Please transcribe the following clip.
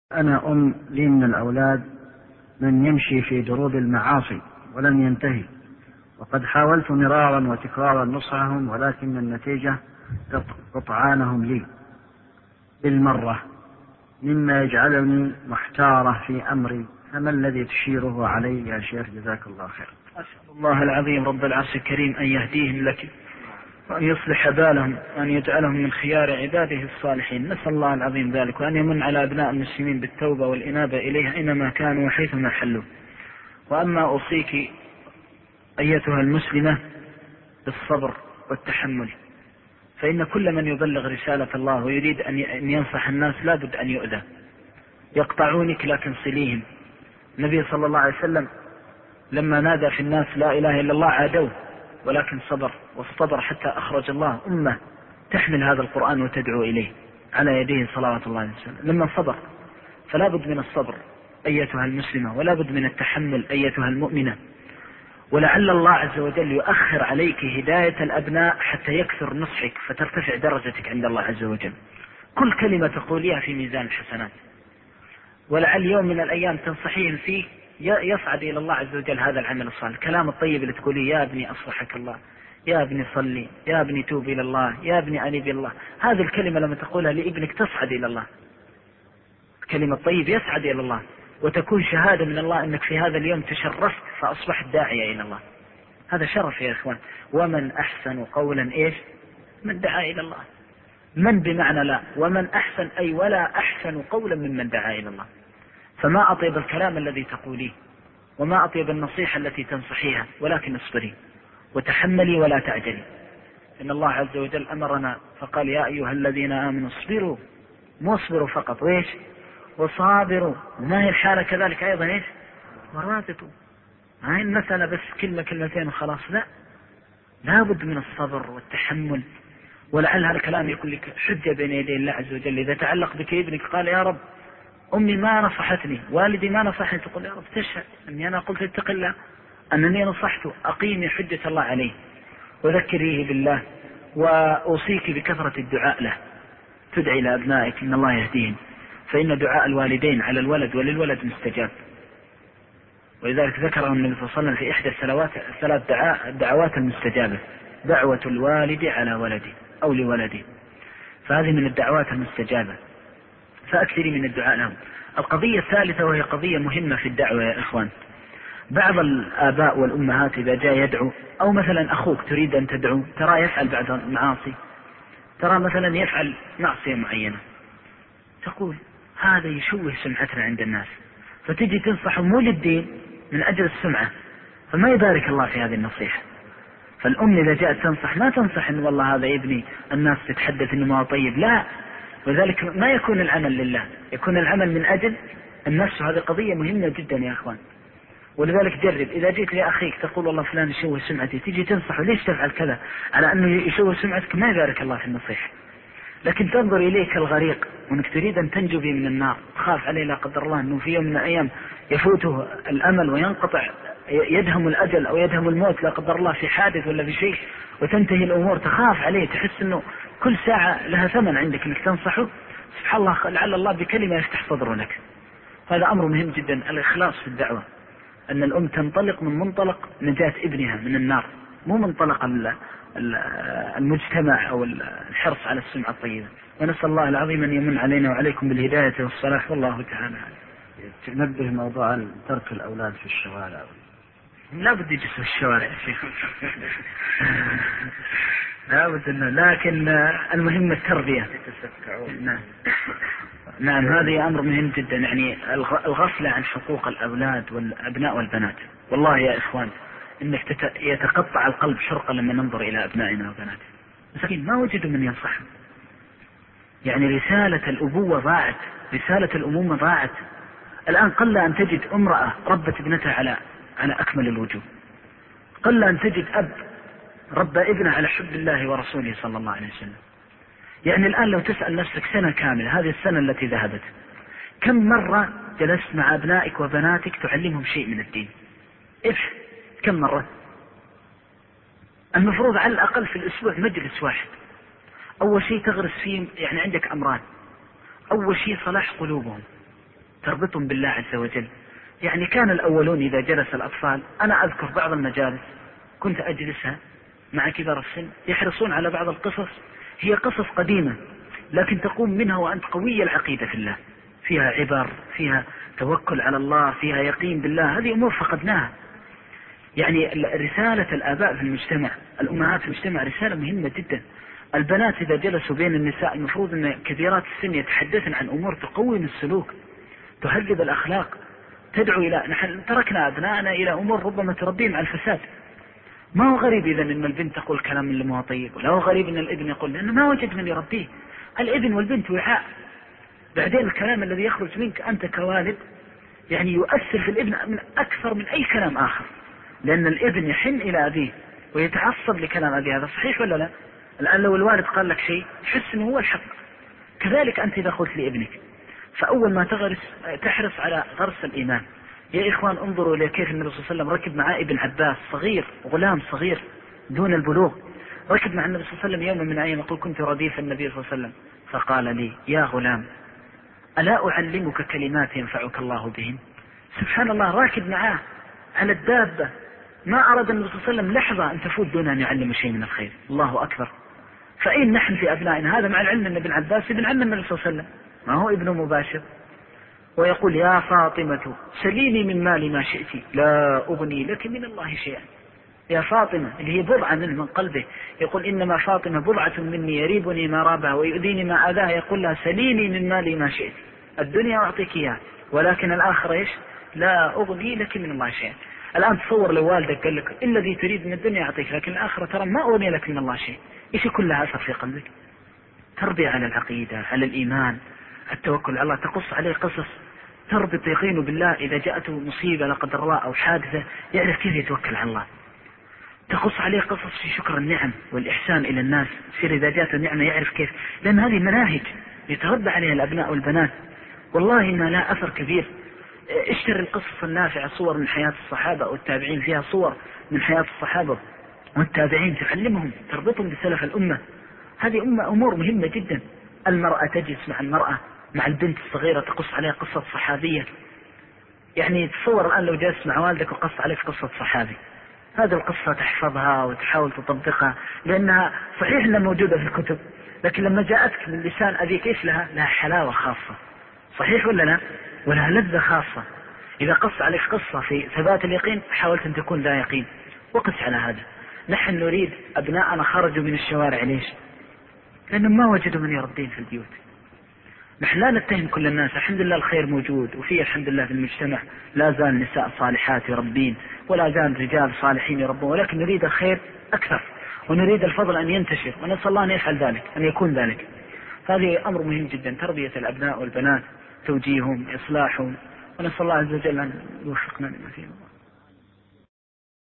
أنا لي من الأولاد من يمشي في دروب المعاصي ولم ينتهي، وقد حاولت مرارا وتكرارا نصحهم، ولكن النتيجة قطعانهم لي بالمرة، مما يجعلني محتارة في أمري. فما الذي تشيره علي يا شيخ؟ جزاك الله خير. أسأل الله العظيم رب العرش الكريم أن يهديهم لك، وأن يصلح بالهم، وأن يجعلهم من خيار عباده الصالحين. نسأل الله العظيم ذلك، وأن يمن على أبناء المسلمين بالتوبة والإنابة إليه أينما كانوا وحيثما حلوا. وأما أوصيك أيتها المسلمة بالصبر والتحمل، فإن كل من يبلغ رسالة الله ويريد أن ينصح الناس لابد أن يؤذى. يقطعونك لكن صليهم. النبي صلى الله عليه وسلم لما نادى في الناس لا إله إلا الله عادوه، ولكن صبر، واصطبر حتى أخرج الله أمة تحمل هذا القرآن وتدعو إليه على يديه صلوات الله عليه وسلم لما صبر. فلا بد من الصبر أيتها المسلمة، ولا بد من التحمل أيتها المؤمنة. ولعل الله عز وجل يؤخر عليك هداية الأبناء حتى يكثر نصحك فترتفع درجتك عند الله عز وجل. كل كلمة تقوليها في ميزان الحسنات، ولعل يوم من الأيام تنصحين فيه يصعد إلى الله عز وجل هذا العمل الصالح. الكلام الطيب اللي تقوليه يا ابني أصلحك الله، يا ابني صلي، يا ابني توب إلى الله، يا ابني أنيب إلى الله، هذه الكلمة لما تقولها لابنك تصعد إلى الله. الكلمة الطيب يصعد إلى الله، وتكون شهادة من الله أنك في هذا اليوم تشرفت فأصبحت داعية إلى الله. هذا شرف يا إخوان. ومن أحسن قولا إيش؟ من دعا إلى الله. من بمعنى لا، ومن أحسن أي ولا أحسن قولا ممن دعا إلى الله. فما أطيب الكلام الذي تقوليه، وما أطيب النصيحة التي تنصحيها، ولكن اصبري وتحملي ولا تعجلي. إن الله عز وجل أمرنا فقال يا أيها الذين آمنوا اصبروا، مو اصبروا فقط، وإيش؟ وصابروا. وما هي الحالة كذلك أيضا إيش؟ ورابطوا. هاي المسألة بس كلمتين وخلاص، لا بد من الصبر والتحمل. ولعل هذا الكلام يكون لك حجة بين يدي الله عز وجل. إذا تعلق بك ابنك قال يا رب أمي ما نصحتني، والدي ما نصحني، تقول يا رب تشهد أني أنا قلت اتق الله، أنني نصحته، أقيمي حجة الله عليه وذكريه بالله. وأوصيك بكثرة الدعاء له، تدعي لأبنائك إن الله يهديهم، فإن دعاء الوالدين على الولد وللولد مستجاب. ولذلك ذكره النبي صلى الله عليه وسلم في إحدى الثلاث الدعوات المستجابة: دعوة الوالد على ولده أو لولده. فهذه من الدعوات المستجابة، فأكثري من الدعاء لهم. القضية الثالثة، وهي قضية مهمة في الدعوة يا إخوان. بعض الآباء والأمهات إذا جاء يدعو، أو مثلا أخوك تريد أن تدعو، ترى يفعل بعض المعاصي، ترى مثلا يفعل معصية معينة، تقول هذا يشوه سمعتنا عند الناس، فتجي تنصحه مو للدين، من أجل السمعة، فما يبارك الله في هذه النصيحة. فالأم إذا جاءت تنصح ما تنصح إن والله هذا ابني الناس تتحدث إنه ما طيب، لا. وذلك ما يكون العمل لله، يكون العمل من أجل النفس. هذه قضية مهمة جدا يا أخوان. ولذلك جرب، إذا جيت لأخيك تقول والله فلان يشوه سمعتي، تيجي تنصحه ليش تفعل كذا، على أنه يشوه سمعتك، ما يبارك الله في النصيحة. لكن تنظر إليك الغريق وأنك تريد أن تنجو به من النار، تخاف عليه لا قدر الله أنه في يوم من الأيام يفوته الأمل وينقطع، يدهم الأجل أو يدهم الموت لا قدر الله في حادث ولا في شيء، وتنتهي الأمور، تخاف عليه، تحس أنه كل ساعة لها ثمن عندك أنك تنصحه. سبحان الله، لعل الله بكلمة يفتح صدره لك. هذا أمر مهم جدا، الإخلاص في الدعوة. أن الأم تنطلق من منطلق نجاة ابنها من النار، مو منطلق المجتمع أو الحرص على السمعة الطيبة. ونسأل الله العظيم أن يمن علينا وعليكم بالهداية والصلاح، والله تعالى. تنبه موضوع ترك الأولاد في الشوارع. لا بد يجلسوا في الشوارع يا شيخ، لا بد، لكن المهم التربية. نعم، هذه أمر مهم جدا، يعني الغفلة عن حقوق الأولاد والأبناء والبنات. والله يا إخوان إنك يتقطع القلب شرقا لما ننظر إلى أبنائنا وبناتنا، مساكين ما وجدوا من ينصحهم. يعني رسالة الأبوة ضاعت، رسالة الأمومة ضاعت. الآن قل أن تجد امرأة ربت ابنتها على أكمل الوجوه، قل أن تجد أب ربى ابنه على حب الله ورسوله صلى الله عليه وسلم. يعني الآن لو تسأل نفسك سنة كاملة، هذه السنة التي ذهبت، كم مرة جلست مع أبنائك وبناتك تعلمهم شيء من الدين؟ كم مرة؟ المفروض على الأقل في الأسبوع مجلس واحد. أول شيء تغرس فيه، يعني عندك أمران: أول شيء صلاح قلوبهم، تربطهم بالله عز وجل. يعني كان الأولون إذا جلس الأطفال، أنا أذكر بعض المجالس كنت أجلسها مع كبار السن يحرصون على بعض القصص، هي قصص قديمة لكن تقوم منها وأنت قوي العقيدة في الله، فيها عبر، فيها توكل على الله، فيها يقين بالله. هذه أمور فقدناها. يعني رسالة الآباء في المجتمع، الأمهات في المجتمع رسالة مهمة جدا. البنات إذا جلسوا بين النساء المفروض أن كبيرات السن يتحدثن عن أمور تقوي السلوك، تهذب الأخلاق، تدعو إلى، نحن تركنا أبنائنا إلى أمور ربما تربيهم على الفساد. ما هو غريب إذا أن البنت تقول كلام اللي ما طيب، ولا هو غريب أن الابن يقول، لأنه ما وجد من يربيه. الابن والبنت وعاء، بعدين الكلام الذي يخرج منك أنت كوالد يعني يؤثر في الابن من أكثر من أي كلام آخر، لأن الابن يحن إلى أبيه ويتعصب لكلام أبيه. هذا صحيح ولا لا؟ الآن لو الوالد قال لك شيء تحس أنه هو الحق، كذلك أنت إذا قلت لابنك. فأول ما تحرص على غرس الإيمان. يا إخوان انظروا إلى كيف النبي صلى الله عليه وسلم ركب مع ابن عباس صغير، غلام صغير دون البلوغ، ركب مع النبي صلى الله عليه وسلم يوم من الأيام، يقول كنت رديف النبي صلى الله عليه وسلم فقال لي يا غلام ألا أعلمك كلمات ينفعك الله بهن. سبحان الله، راكب معاه على الدابة، ما أراد النبي صلى الله عليه وسلم لحظة أن تفوت دون أن يعلم شيء من الخير. الله أكبر. فأين نحن في أبنائنا؟ هذا مع العلم أن ابن عباس ابن عم النبي صلى الله عليه وسلم، ما هو ابن مباشر. ويقول يا فاطمة سليني من مالي ما شئت لا أغني لك من الله شيئا. يا فاطمة اللي هي بضعة من قلبه، يقول إنما فاطمة بضعة مني يريبني ما رابها ويؤذيني ما أذاها. يقول لها سليني من مالي ما شئت، الدنيا أعطيك إياها ولكن الآخرة إيش؟ لا أغني لك من الله شيئا. الآن تصور لو والدك قال لك الذي تريد من الدنيا أعطيك لكن الآخرة ترى ما أغني لك من الله شيء، إيش يكون لها أثر في قلبك؟ تربية على العقيدة، على الإيمان، التوكل على الله، تقص عليه قصص تربط يقينه بالله. إذا جاءته مصيبة لا قدر الله أو حادثة يعرف كيف يتوكل على الله. تقص عليه قصص في شكر النعم والإحسان إلى الناس، يصير إذا جاءته النعمة يعرف كيف، لأن هذه مناهج يتربى عليها الأبناء والبنات. والله ما لا أثر كبير. اشتري القصص النافعة، صور من حياة الصحابة والتابعين، فيها صور من حياة الصحابة والتابعين تعلمهم، تربطهم بسلف الأمة. هذه أمور مهمة جدا. المرأة تجلس مع المرأة، مع البنت الصغيرة تقص عليها قصة صحابية. يعني تصور الآن لو جلست مع والدك وقص عليك قصة صحابي، هذه القصة تحفظها وتحاول تطبقها، لأنها صحيح أنها موجودة في الكتب، لكن لما جاءتك من لسان أبيك إيش لها حلاوة خاصة، صحيح ولا لا؟ ولها لذة خاصة. إذا قص عليك قصة في ثبات اليقين حاولت أن تكون ذا يقين، وقس على هذا. نحن نريد أبناءنا خرجوا من الشوارع، ليش؟ لأنهم ما وجدوا من يربين في البيوت. نحن لا نتهم كل الناس، الحمد لله الخير موجود، وفيه الحمد لله في المجتمع لا زال نساء صالحات يربين ولا زال رجال صالحين يربون، ولكن نريد الخير أكثر ونريد الفضل أن ينتشر، ونسأل الله أن يفعل ذلك، أن يكون ذلك. هذه أمر مهم جدا، تربية الأبناء والبنات، توجيههم، إصلاحهم، ونسأل الله عز وجل أن يوفقنا لما فيه.